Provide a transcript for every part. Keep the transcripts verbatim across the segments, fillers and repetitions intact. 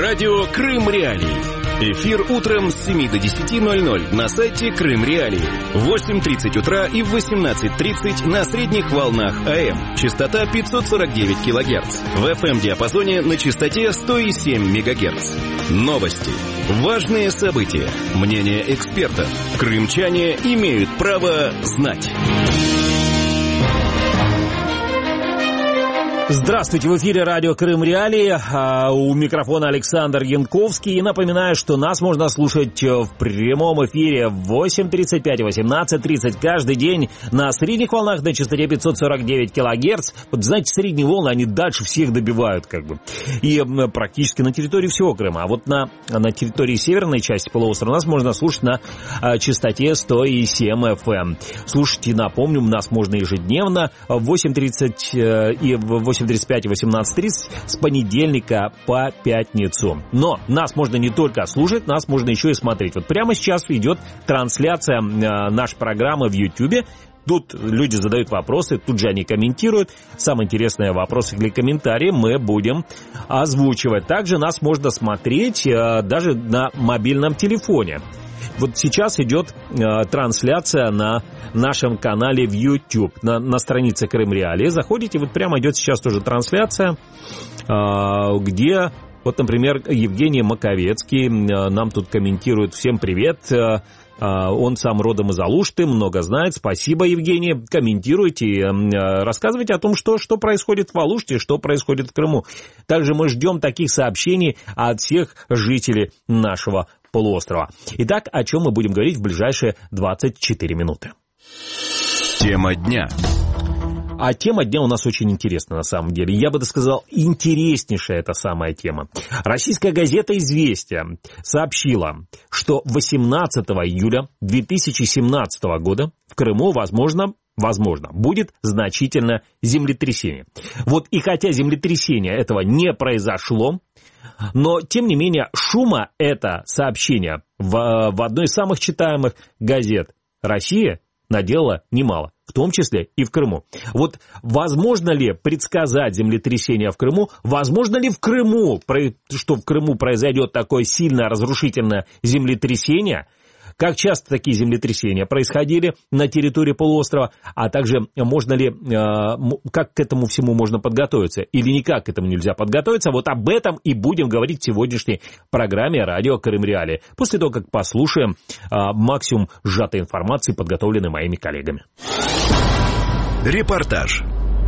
Радио Крым Реалии. Эфир утром с семи до десяти ноль-ноль на сайте Крым Реалии. В восемь тридцать утра и в восемнадцать тридцать на средних волнах АМ. Частота пятьсот сорок девять килогерц. В эф эм-диапазоне на частоте сто семь мегагерц. Новости. Важные события. Мнение экспертов. Крымчане имеют право знать. Здравствуйте, в эфире радио Крым Реалии, у микрофона Александр Янковский. И напоминаю, что нас можно слушать в прямом эфире в восемь тридцать пять и восемнадцать тридцать каждый день на средних волнах на частоте пятьсот сорок девять килогерц. Вот, знаете, средние волны, они дальше всех добивают, как бы. И практически на территории всего Крыма. А вот на, на территории северной части полуострова нас можно слушать на частоте сто семь эф эм. Слушайте, напомню, нас можно ежедневно в восемь тридцать и в восемь тридцать пять и восемнадцать тридцать с понедельника по пятницу. Но нас можно не только слушать, нас можно еще и смотреть. Вот прямо сейчас идет трансляция э, нашей программы в Ютьюбе. Тут люди задают вопросы, тут же они комментируют. Самые интересные вопросы или комментарии мы будем озвучивать. Также нас можно смотреть э, даже на мобильном телефоне. Вот сейчас идет э, трансляция на нашем канале в YouTube, на, на странице Крым Реалии. Заходите, вот прямо идет сейчас тоже трансляция, э, где, вот, например, Евгений Маковецкий э, нам тут комментирует. Всем привет, э, э, он сам родом из Алушты, много знает. Спасибо, Евгений. Комментируйте, э, рассказывайте о том, что, что происходит в Алуште, что происходит в Крыму. Также мы ждем таких сообщений от всех жителей нашего полуострова. Итак, о чем мы будем говорить в ближайшие двадцать четыре минуты. Тема дня. А тема дня у нас очень интересная на самом деле. Я бы сказал, интереснейшая эта самая тема. Российская газета «Известия» сообщила, что восемнадцатого июля две тысячи семнадцатого года в Крыму, возможно, возможно, будет значительное землетрясение. Вот и хотя землетрясения этого не произошло, но, тем не менее, шума это сообщение в, в одной из самых читаемых газет России наделало немало, в том числе и в Крыму. Вот возможно ли предсказать землетрясение в Крыму? Возможно ли в Крыму, что в Крыму произойдет такое сильное разрушительное землетрясение? Как часто такие землетрясения происходили на территории полуострова, а также можно ли, как к этому всему можно подготовиться или никак к этому нельзя подготовиться, вот об этом и будем говорить в сегодняшней программе «Радио Крым Реалии», после того, как послушаем максимум сжатой информации, подготовленной моими коллегами. Репортаж.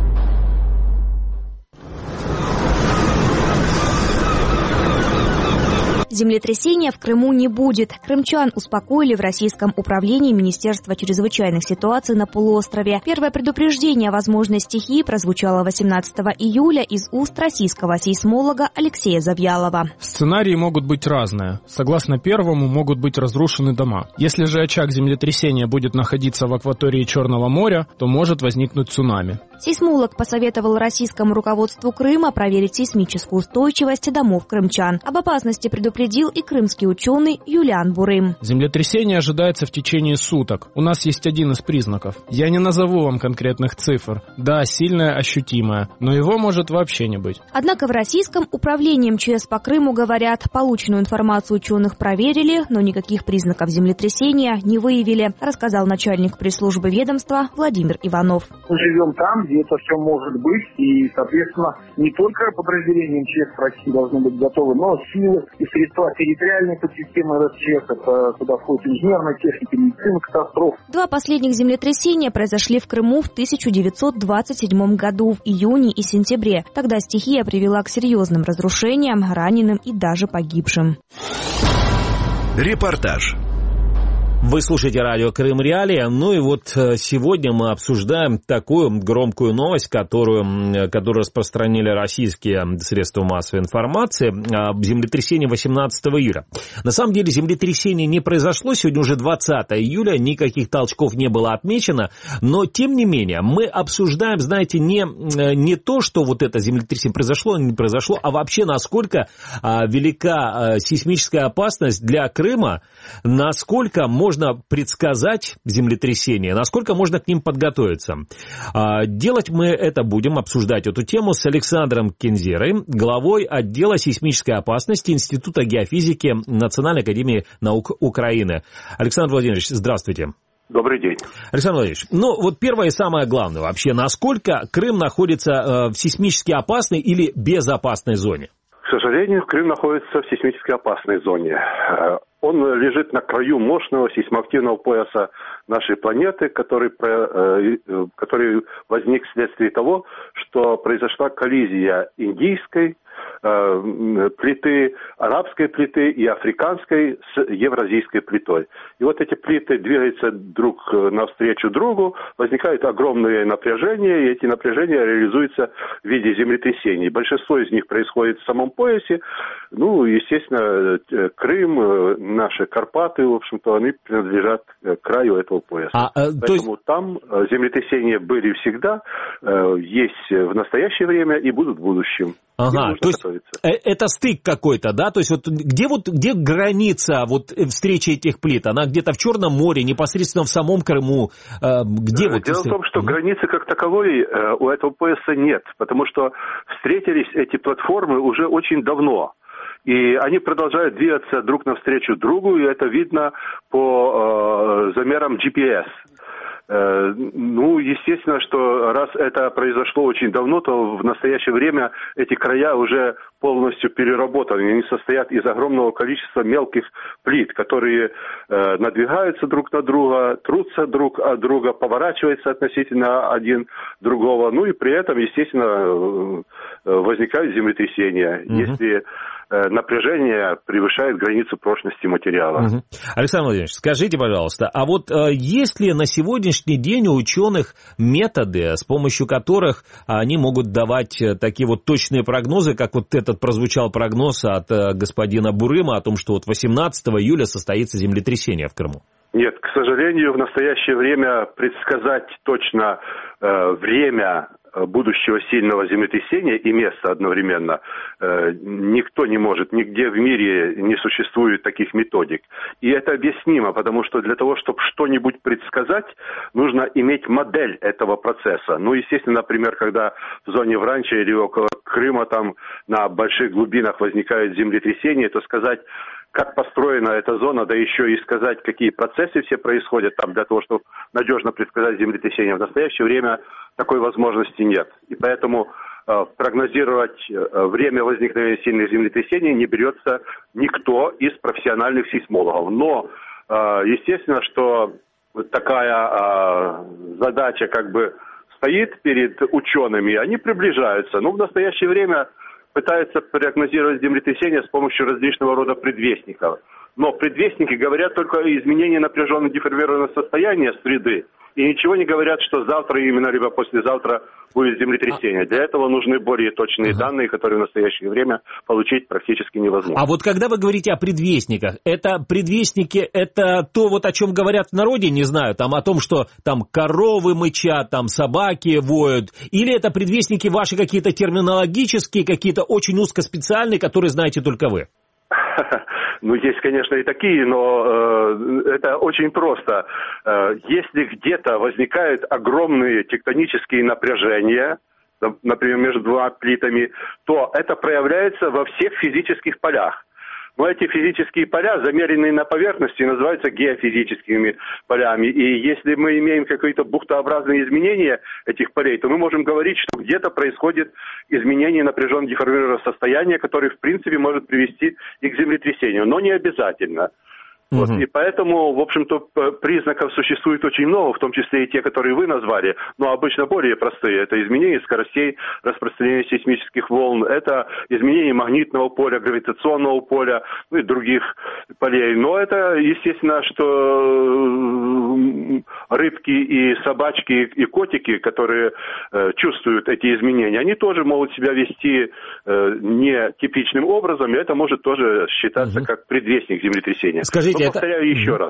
Землетрясения в Крыму не будет. Крымчан успокоили в Российском управлении Министерства чрезвычайных ситуаций на полуострове. Первое предупреждение о возможной стихии прозвучало восемнадцатого июля из уст российского сейсмолога Алексея Завьялова. Сценарии могут быть разные. Согласно первому, могут быть разрушены дома. Если же очаг землетрясения будет находиться в акватории Черного моря, то может возникнуть цунами. Сейсмолог посоветовал российскому руководству Крыма проверить сейсмическую устойчивость домов крымчан. Об опасности предупредил и крымский ученый Юлиан Бурым. Землетрясение ожидается в течение суток. У нас есть один из признаков. Я не назову вам конкретных цифр. Да, сильное, ощутимое, но его может вообще не быть. Однако в Российском управлении эм че эс по Крыму говорят, полученную информацию ученых проверили, но никаких признаков землетрясения не выявили, рассказал начальник пресс-службы ведомства Владимир Иванов. Мы живем там, где это все может быть, и, соответственно, не только подразделения эм че эс в России должны быть готовы, но силы и средства территориальной подсистемы эр эс че эс, это туда входит инженерная техника, медицина, катастроф. Два последних землетрясения произошли в Крыму в тысяча девятьсот двадцать седьмом году, в июне и сентябре. Тогда стихия привела к серьезным разрушениям, раненым и даже погибшим. Репортаж. Вы слушаете радио Крым Реалии. Ну и вот сегодня мы обсуждаем такую громкую новость, которую, которую распространили российские средства массовой информации, об землетрясении восемнадцатого июля. На самом деле землетрясение не произошло, сегодня уже двадцатого июля, никаких толчков не было отмечено, но тем не менее мы обсуждаем, знаете, не, не то, что вот это землетрясение произошло, не произошло, а вообще насколько велика сейсмическая опасность для Крыма, насколько может можно предсказать землетрясения, насколько можно к ним подготовиться. Делать мы это будем, обсуждать эту тему с Александром Кензерой, главой отдела сейсмической опасности Института геофизики Национальной академии наук Украины. Александр Владимирович, здравствуйте. Добрый день. Александр Владимирович, ну вот первое и самое главное вообще, насколько Крым находится э, в сейсмически опасной или безопасной зоне? К сожалению, Крым находится в сейсмически опасной зоне. Он лежит на краю мощного сейсмоактивного пояса нашей планеты, который, который возник вследствие того, что произошла коллизия индийской плиты, арабской плиты и африканской с евразийской плитой. И вот эти плиты двигаются друг навстречу другу, возникают огромные напряжения, и эти напряжения реализуются в виде землетрясений. Большинство из них происходит в самом поясе. Ну, естественно, Крым, наши Карпаты, в общем-то, они принадлежат к краю этого пояса. А, а, Поэтому есть... там землетрясения были всегда, есть в настоящее время и будут в будущем. Ага, то есть это стык какой-то, да? То есть вот где вот где граница вот встречи этих плит? Она где-то в Черном море, непосредственно в самом Крыму? Где вот? Дело в том, что границы как таковой у этого пояса нет, потому что встретились эти платформы уже очень давно. И они продолжают двигаться друг навстречу другу, и это видно по э, замерам джи пи эс. Э, ну, естественно, что раз это произошло очень давно, то в настоящее время эти края уже полностью переработаны. Они состоят из огромного количества мелких плит, которые э, надвигаются друг на друга, трутся друг от друга, поворачиваются относительно один другого. Ну и при этом, естественно, э, возникают землетрясения. Mm-hmm. Если напряжение превышает границу прочности материала. Угу. Александр Владимирович, скажите, пожалуйста, а вот э, есть ли на сегодняшний день у ученых методы, с помощью которых они могут давать такие вот точные прогнозы, как вот этот прозвучал прогноз от э, господина Бурыма о том, что вот восемнадцатого июля состоится землетрясение в Крыму? Нет, к сожалению, в настоящее время предсказать точно э, время будущего сильного землетрясения и место одновременно э, никто не может, нигде в мире не существует таких методик. И это объяснимо, потому что для того, чтобы что-нибудь предсказать, нужно иметь модель этого процесса. Ну, естественно, например, когда в зоне Вранча или около Крыма там на больших глубинах возникают землетрясения, то сказать, как построена эта зона, да еще и сказать, какие процессы все происходят там для того, чтобы надежно предсказать землетрясение. В настоящее время такой возможности нет. И поэтому э, прогнозировать э, время возникновения сильных землетрясений не берется никто из профессиональных сейсмологов. Но, э, естественно, что такая э, задача как бы стоит перед учеными, они приближаются. Но в настоящее время пытаются прогнозировать землетрясения с помощью различного рода предвестников. Но предвестники говорят только о изменении напряженного деформированного состояния среды и ничего не говорят, что завтра именно либо послезавтра будет землетрясение. Для этого нужны более точные ага. данные, которые в настоящее время получить практически невозможно. А вот когда вы говорите о предвестниках, это предвестники, это то, вот о чем говорят в народе, не знаю, там о том, что там коровы мычат, там собаки воют, или это предвестники ваши какие-то терминологические, какие-то очень узкоспециальные, которые знаете только вы? Ну, есть, конечно, и такие, но э, это очень просто. Э, если где-то возникают огромные тектонические напряжения, например, между двумя плитами, то это проявляется во всех физических полях. Но эти физические поля, замеренные на поверхности, называются геофизическими полями. И если мы имеем какие-то бухтообразные изменения этих полей, то мы можем говорить, что где-то происходит изменение напряженного деформированного состояния, которое, в принципе, может привести и к землетрясению, но не обязательно. Угу. Вот, и поэтому, в общем-то, признаков существует очень много, в том числе и те, которые вы назвали, но обычно более простые. Это изменение скоростей распространения сейсмических волн, это изменение магнитного поля, гравитационного поля, ну и других полей. Но это, естественно, что рыбки и собачки и котики, которые э, чувствуют эти изменения, они тоже могут себя вести э, нетипичным образом, и это может тоже считаться угу. как предвестник землетрясения. Скажите, Скажите, Но, это... повторяю еще раз.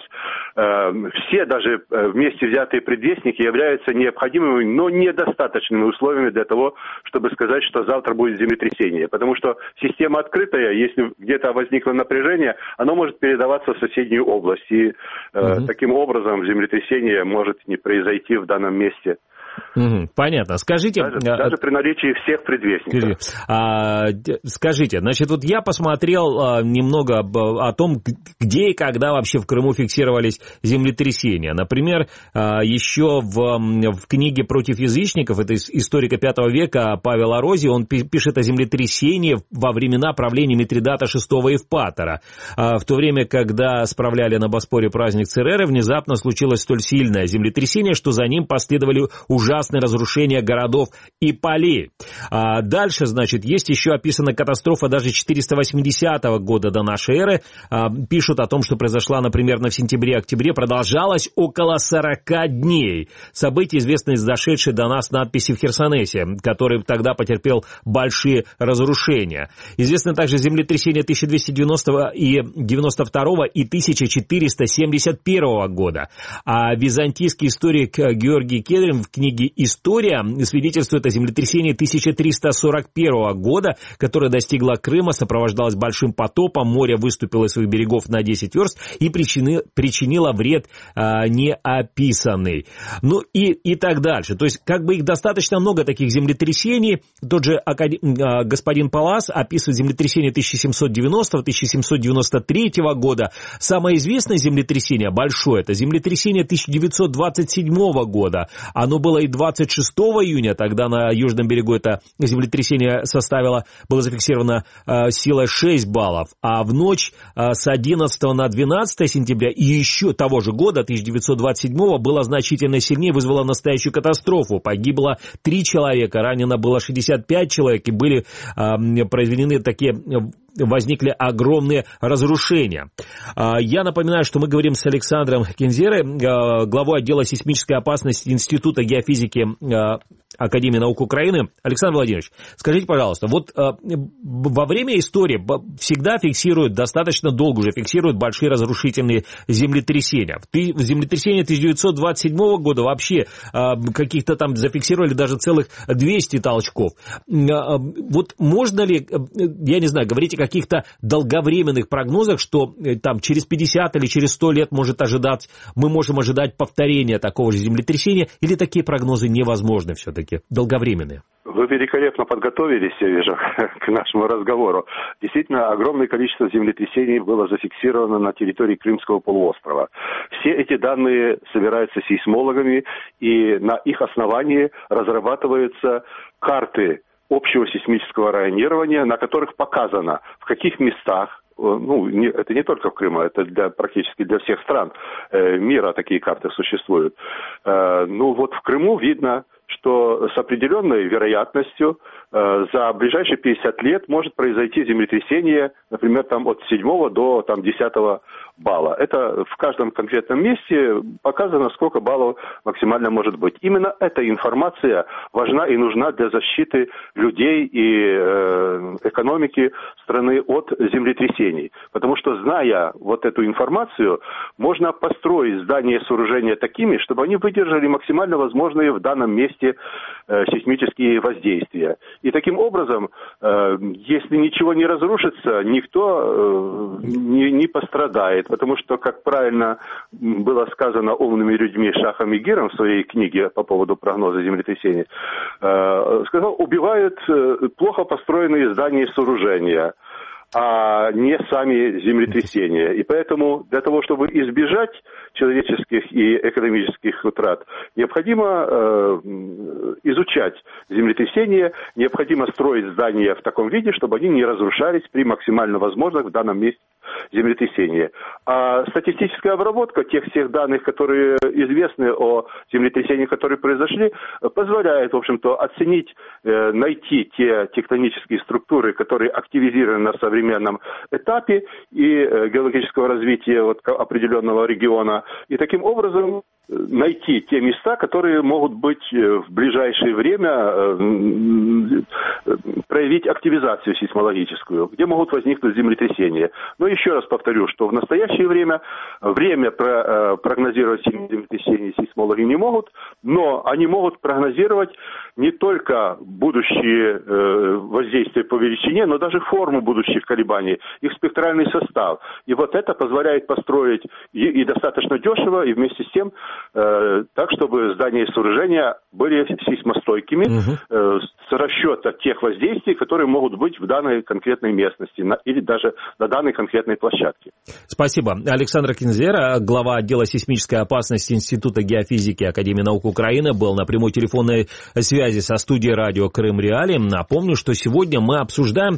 Все даже вместе взятые предвестники являются необходимыми, но недостаточными условиями для того, чтобы сказать, что завтра будет землетрясение. Потому что система открытая, если где-то возникло напряжение, оно может передаваться в соседнюю область. И угу. таким образом землетрясение может не произойти в данном месте. Угу, понятно. Скажите... Даже, даже при наличии всех предвестников. А, скажите, значит, вот я посмотрел а, немного об, о том, где и когда вообще в Крыму фиксировались землетрясения. Например, а, еще в, в книге «Против язычников», это историка пятого века Павел Орози, он пишет о землетрясении во времена правления Митридата шестого Евпатора. А, в то время, когда справляли на Боспоре праздник Цереры, внезапно случилось столь сильное землетрясение, что за ним последовали уже ужасное разрушение городов и полей. А дальше, значит, есть еще описана катастрофа даже четыреста восьмидесятого года до нашей эры. А, пишут о том, что произошла, например, в сентябре-октябре, продолжалась около сорока дней. События, известные из дошедшей до нас надписи в Херсонесе, который тогда потерпел большие разрушения. Известно также землетрясение тысяча двести девяностого и девяносто второго и тысяча четыреста семьдесят первого года. А византийский историк Георгий Кедрин в книге «История» свидетельствует о землетрясении тысяча триста сорок первого года, которое достигло Крыма, сопровождалось большим потопом, море выступило из своих берегов на десять верст и причини, причинило вред а, неописанный. Ну и, и так дальше. То есть как бы их достаточно много таких землетрясений. Тот же акад... а, господин Палас описывает землетрясение тысяча семьсот девяностого — тысяча семьсот девяносто третьего года. Самое известное землетрясение, большое, это землетрясение тысяча девятьсот двадцать седьмого года. Оно было и двадцать шестого июня, тогда на южном берегу это землетрясение составило, было зафиксировано э, силой шесть баллов, а в ночь э, с одиннадцатого на двенадцатое сентября и еще того же года, тысяча девятьсот двадцать седьмого, было значительно сильнее, вызвало настоящую катастрофу. Погибло три человека, ранено было шестьдесят пять человек, и были э, произведены такие... возникли огромные разрушения. Я напоминаю, что мы говорим с Александром Кинзерой, главой отдела сейсмической опасности Института геофизики Академии наук Украины. Александр Владимирович, скажите, пожалуйста, вот во время истории всегда фиксируют, достаточно долго уже фиксируют большие разрушительные землетрясения. В землетрясении тысяча девятьсот двадцать седьмого года вообще каких-то там зафиксировали даже целых двести толчков. Вот можно ли, я не знаю, говорить о каких-то долговременных прогнозах, что там через пятьдесят или через сто лет может ожидать, мы можем ожидать повторения такого же землетрясения, или такие прогнозы невозможны все-таки, долговременные? Вы великолепно подготовились, я вижу, к нашему разговору. Действительно, огромное количество землетрясений было зафиксировано на территории Крымского полуострова. Все эти данные собираются сейсмологами, и на их основании разрабатываются карты общего сейсмического районирования, на которых показано, в каких местах, ну, не, это не только в Крыму, это для, практически для всех стран э, мира такие карты существуют. Э, ну, вот в Крыму видно, что с определенной вероятностью э, за ближайшие пятьдесят лет может произойти землетрясение, например, там от седьмого до там, десятого балла. Это в каждом конкретном месте показано, сколько баллов максимально может быть. Именно эта информация важна и нужна для защиты людей и э, экономики страны от землетрясений. Потому что, зная вот эту информацию, можно построить здания и сооружения такими, чтобы они выдержали максимально возможные в данном месте э, сейсмические воздействия. И таким образом, э, если ничего не разрушится, никто э, не, не пострадает. Потому что, как правильно было сказано умными людьми Шахом и Гиром в своей книге по поводу прогноза землетрясений, э, сказал, убивают э, плохо построенные здания и сооружения, а не сами землетрясения. И поэтому для того, чтобы избежать человеческих и экономических утрат, необходимо э, изучать землетрясения, необходимо строить здания в таком виде, чтобы они не разрушались при максимально возможных в данном месте землетрясения. А статистическая обработка тех всех данных, которые известны о землетрясениях, которые произошли, позволяет, в общем-то, оценить, э, найти те тектонические структуры, которые активизированы на современном современном этапе и геологического развития вот определенного региона. И таким образом найти те места, которые могут быть в ближайшее время проявить активизацию сейсмологическую, где могут возникнуть землетрясения. Но еще раз повторю, что в настоящее время время прогнозировать землетрясения сейсмологи не могут, но они могут прогнозировать не только будущие воздействия по величине, но даже форму будущих колебаний, их спектральный состав. И вот это позволяет построить и, и достаточно дешево, и вместе с тем э, так, чтобы здания и сооружения были сейсмостойкими, угу. э, с расчета тех воздействий, которые могут быть в данной конкретной местности на, или даже на данной конкретной площадке. Спасибо. Александр Кинзера, глава отдела сейсмической опасности Института геофизики Академии наук Украины, был на прямой телефонной связи со студией радио Крым Реалии. Напомню, что сегодня мы обсуждаем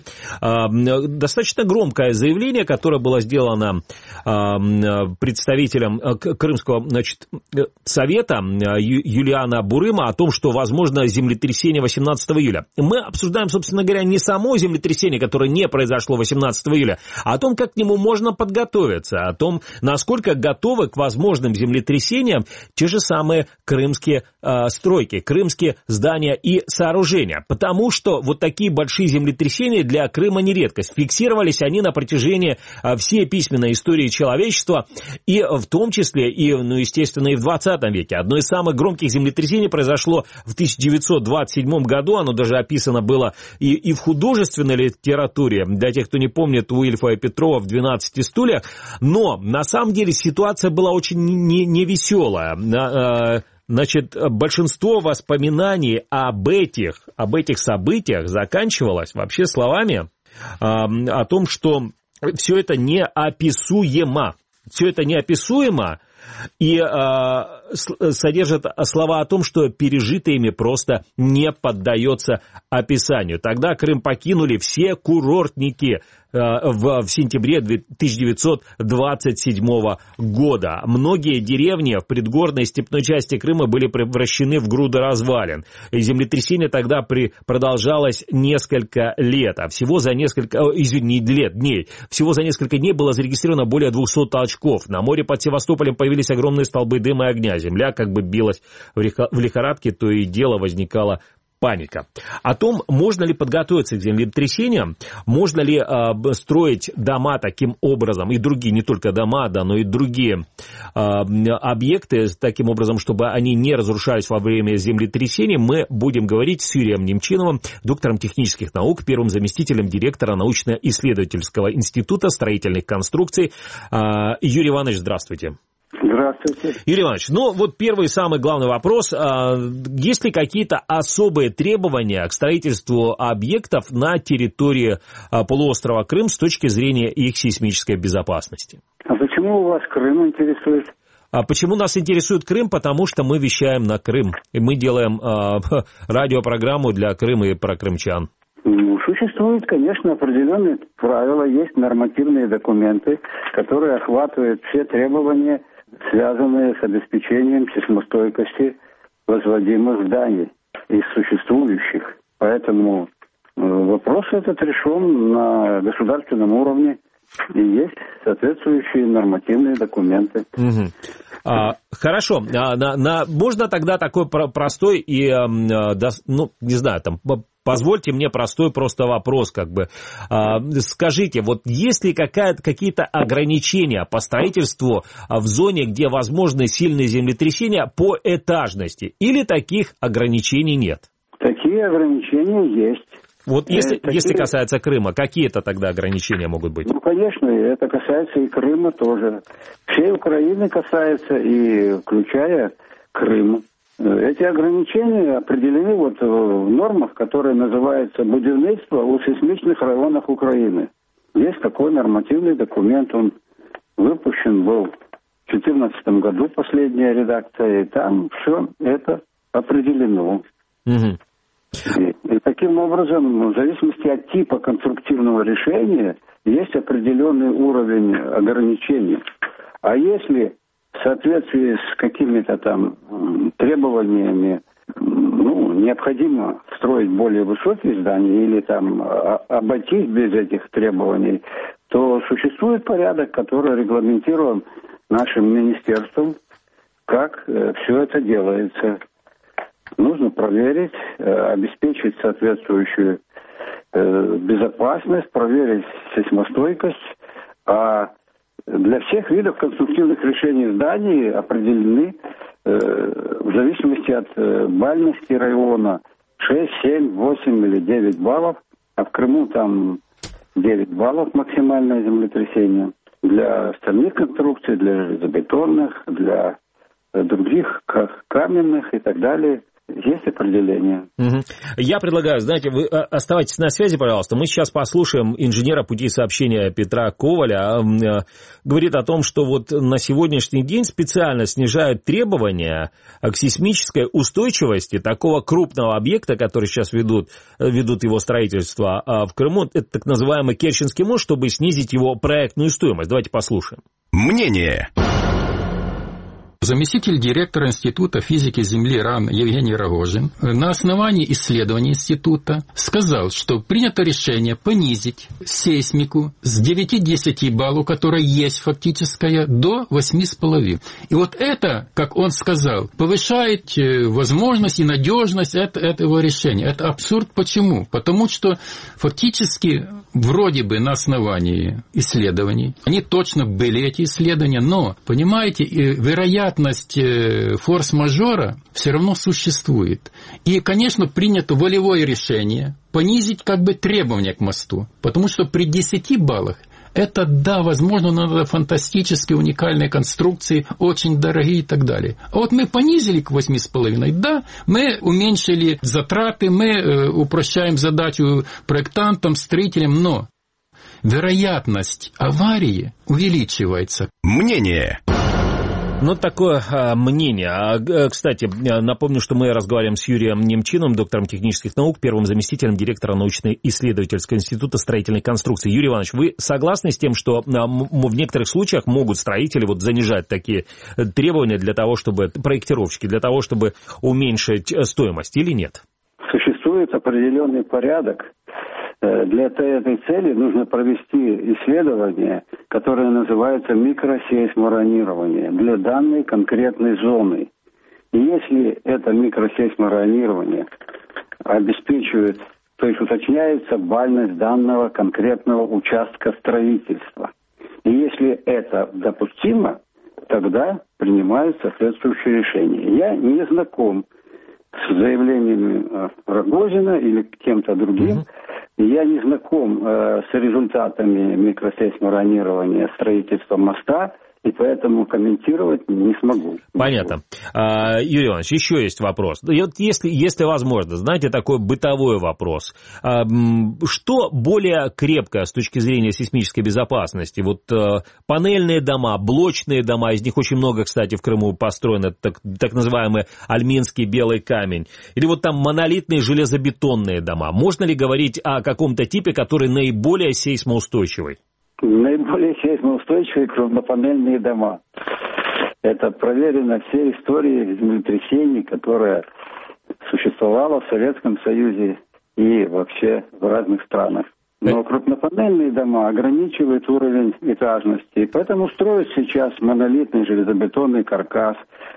э, достаточно громкое заявление, которое было сделано э, представителем Крымского, значит, совета Ю, Юлиана Бурыма о том, что возможно землетрясение восемнадцатого июля. Мы обсуждаем, собственно говоря, не само землетрясение, которое не произошло восемнадцатого июля, а о том, как к нему можно подготовиться, о том, насколько готовы к возможным землетрясениям те же самые крымские э, стройки, крымские здания и сооружения. Потому что вот такие большие землетрясения для Крыма не редкость. Фиксировались они на протяжении э, всей письменной истории человечества, и в том числе, и, ну, естественно, и в двадцатом веке. Одно из самых громких землетрясений произошло в тысяча девятьсот двадцать седьмом году. Оно даже описано было и, и в художественной литературе, для тех, кто не помнит, у Ильфа и Петрова в «двенадцати стульях». Но, на самом деле, ситуация была очень невеселая. Не Значит, большинство воспоминаний об этих, об этих событиях заканчивалось вообще словами э, о том, что все это неописуемо. Все это неописуемо и э, содержит слова о том, что пережитое ими просто не поддается описанию. Тогда Крым покинули все курортники В, в сентябре тысяча девятьсот двадцать седьмого года. Многие деревни в предгорной степной части Крыма были превращены в груды развалин. И землетрясение тогда при, продолжалось несколько лет, а всего за несколько, извини, лет, дней. Всего за несколько дней было зарегистрировано более двухсот толчков. На море под Севастополем появились огромные столбы дыма и огня. Земля как бы билась в лихорадке, то и дело возникало паника. О том, можно ли подготовиться к землетрясениям, можно ли э, строить дома таким образом, и другие, не только дома, да, но и другие э, объекты таким образом, чтобы они не разрушались во время землетрясений, мы будем говорить с Юрием Немчиновым, доктором технических наук, первым заместителем директора научно-исследовательского института строительных конструкций. Э, Юрий Иванович, здравствуйте. Здравствуйте. Юрий Иванович, ну вот первый самый главный вопрос. Есть ли какие-то особые требования к строительству объектов на территории полуострова Крым с точки зрения их сейсмической безопасности? А почему вас Крым интересует? А почему нас интересует Крым? Потому что мы вещаем на Крым. И мы делаем э, радиопрограмму для Крыма и про крымчан. Ну, существуют, конечно, определенные правила, есть нормативные документы, которые охватывают все требования, связанные с обеспечением сейсмостойкости возводимых зданий из существующих. Поэтому вопрос этот решен на государственном уровне, и есть соответствующие нормативные документы. Угу. А, хорошо. А, на, на, можно тогда такой простой и, а, да, ну, не знаю, там... Позвольте мне простой просто вопрос, как бы. Скажите, вот есть ли какие-то ограничения по строительству в зоне, где возможны сильные землетрясения по этажности? Или таких ограничений нет? Такие ограничения есть. Вот если, Такие... если касается Крыма, какие это тогда ограничения могут быть? Ну, конечно, это касается и Крыма тоже. Всей Украины касается, и включая Крым. Эти ограничения определены вот в нормах, которые называются «Будівництво у сейсмичных районах Украины». Есть такой нормативный документ, он выпущен был в две тысячи четырнадцатом году, последняя редакция, и там все это определено. Угу. И, и таким образом, в зависимости от типа конструктивного решения, есть определенный уровень ограничений. А если в соответствии с какими-то там требованиями, ну, необходимо строить более высокие здания или там обойтись без этих требований, то существует порядок, который регламентирован нашим министерством, как э, все это делается. Нужно проверить, э, обеспечить соответствующую э, безопасность, проверить сейсмостойкость. А для всех видов конструктивных решений зданий определены э, в зависимости от э, бальности района шесть, семь, восемь или девять баллов. А в Крыму там девять баллов максимальное землетрясение. Для остальных конструкций, для железобетонных, для других каменных и так далее, есть определение. Угу. Я предлагаю, знаете, вы оставайтесь на связи, пожалуйста. Мы сейчас послушаем инженера путей сообщения Петра Коваля. Говорит о том, что вот на сегодняшний день специально снижают требования к сейсмической устойчивости такого крупного объекта, который сейчас ведут, ведут его строительство в Крыму. Это так называемый Керченский мост, чтобы снизить его проектную стоимость. Давайте послушаем. Мнение. Заместитель директора Института физики Земли РАН Евгений Рогожин на основании исследований института сказал, что принято решение понизить сейсмику с девяти-десяти баллов, которая есть фактическая, до восьми с половиной. И вот это, как он сказал, повышает возможность и надежность этого решения. Это абсурд. Почему? Потому что фактически вроде бы на основании исследований, они точно были, эти исследования, но, понимаете, вероятность форс-мажора все равно существует. И, конечно, принято волевое решение понизить как бы требования к мосту, потому что при десяти баллах это, да, возможно, надо фантастические уникальные конструкции, очень дорогие и так далее. А вот мы понизили к восьми с половиной, да, мы уменьшили затраты, мы э, упрощаем задачу проектантам, строителям, но вероятность аварии увеличивается. Мнение. Ну, такое а, мнение. А, кстати, напомню, что мы разговариваем с Юрием Немчиновым, доктором технических наук, первым заместителем директора научно-исследовательского института строительной конструкции. Юрий Иванович, вы согласны с тем, что а, в некоторых случаях могут строители вот занижать такие требования для того, чтобы, проектировщики, для того, чтобы уменьшить стоимость, или нет? Существует определенный порядок. Для этой цели нужно провести исследование, которое называется микросейсморонирование для данной конкретной зоны. И если это микросейсморонирование обеспечивает, то есть уточняется бальность данного конкретного участка строительства. И если это допустимо, тогда принимают соответствующее решение. Я не знаком с заявлениями Рогозина или кем-то другим. Mm-hmm. Я не знаком э, с результатами микросейсморонирования строительства моста, и поэтому комментировать не смогу. Понятно. А, Юрий Иванович, еще есть вопрос. Если, если возможно, знаете, такой бытовой вопрос. А, что более крепкое с точки зрения сейсмической безопасности? Вот а, панельные дома, блочные дома, из них очень много, кстати, в Крыму построено, так, так называемый альминский белый камень. Или вот там монолитные железобетонные дома. Можно ли говорить о каком-то типе, который наиболее сейсмоустойчивый? Наиболее сейсмоустойчивые крупнопанельные дома. Это проверено всей историей землетрясений, которая существовала в Советском Союзе и вообще в разных странах. Но крупнопанельные дома ограничивают уровень этажности, и поэтому строят сейчас монолитный железобетонный каркас,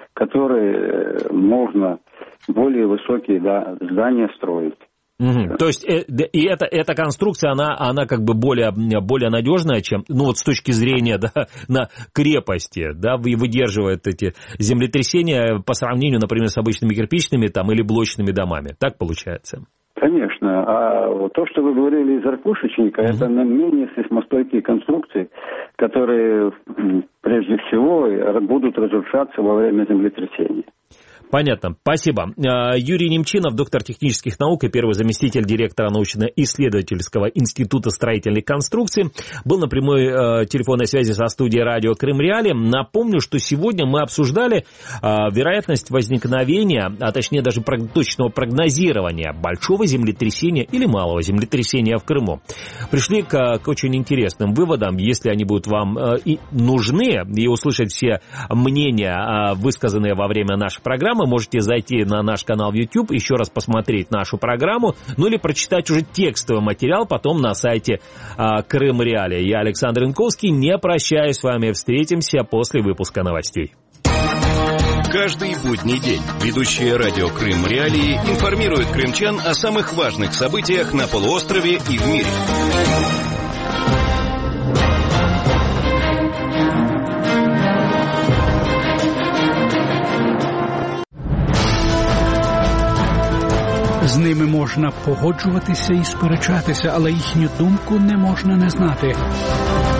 который можно более высокие да, здания строить. Угу. То есть и эта, эта конструкция, она, она как бы более, более надежная, чем, ну вот с точки зрения да, на крепости, да, выдерживает эти землетрясения по сравнению, например, с обычными кирпичными там, или блочными домами. Так получается? Конечно. А вот то, что вы говорили из ракушечника, угу. это менее сейсмостойкие конструкции, которые прежде всего будут разрушаться во время землетрясения. Понятно. Спасибо. Юрий Немчинов, доктор технических наук и первый заместитель директора научно-исследовательского института строительной конструкции, был на прямой э, телефонной связи со студией радио Крым Реалии. Напомню, что сегодня мы обсуждали э, вероятность возникновения, а точнее даже прог- точного прогнозирования большого землетрясения или малого землетрясения в Крыму. Пришли к, к очень интересным выводам. Если они будут вам э, и нужны, и услышать все мнения, э, высказанные во время нашей программы, программы. Можете зайти на наш канал в YouTube, еще раз посмотреть нашу программу, ну или прочитать уже текстовый материал потом на сайте а, Крым Реалии. Я Александр Янковский, не прощаюсь с вами, встретимся после выпуска новостей. Каждый будний день ведущие радио Крым Реалии информируют крымчан о самых важных событиях на полуострове и в мире. З ними можна погоджуватися і сперечатися, але їхню думку не можна не знати.